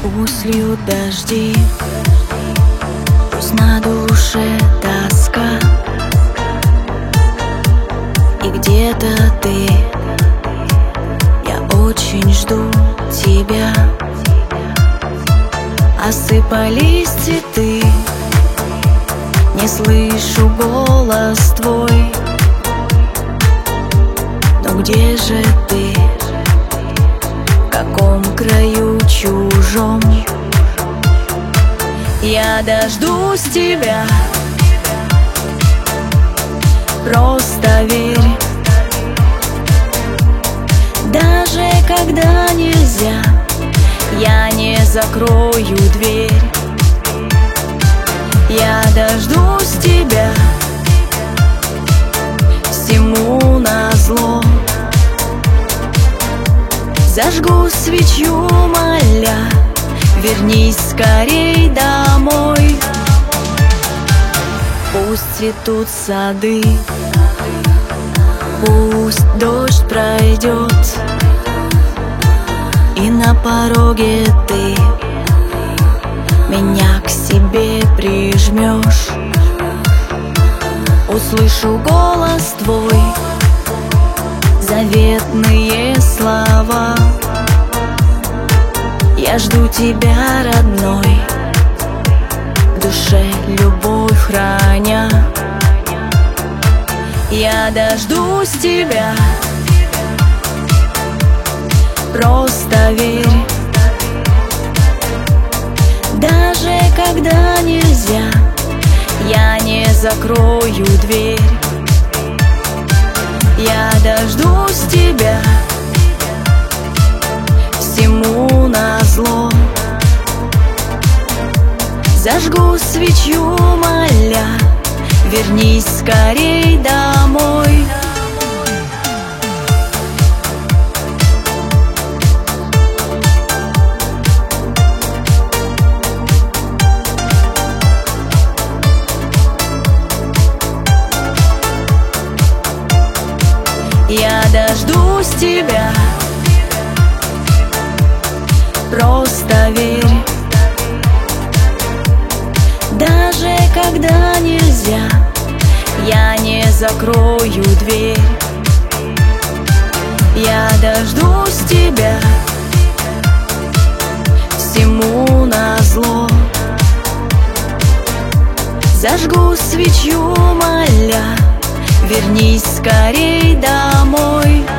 Пусть льют дожди, пусть на душе тоска, и где-то ты, я очень жду тебя. Осыпались цветы, не слышу голос твой. Но где же ты? В каком краю чужом? Я дождусь тебя, просто верь. Даже когда нельзя, я не закрою дверь. Я дождусь тебя, всему назло. Зажгу свечу, моля, вернись скорей домой. Пусть цветут сады, пусть дождь пройдет, и на пороге ты меня к себе прижмешь. Услышу голос твой, заветные слова. Я жду тебя, родной, в душе любовь храня. Я дождусь тебя, просто верь. Даже когда нельзя, я не закрою дверь. Я дождусь тебя, всему назло. Зажгу свечу, моля, вернись скорей домой. Я дождусь тебя, просто верь. Даже когда нельзя, я не закрою дверь. Я дождусь тебя, всему назло. Зажгу свечу, моля, вернись скорей домой.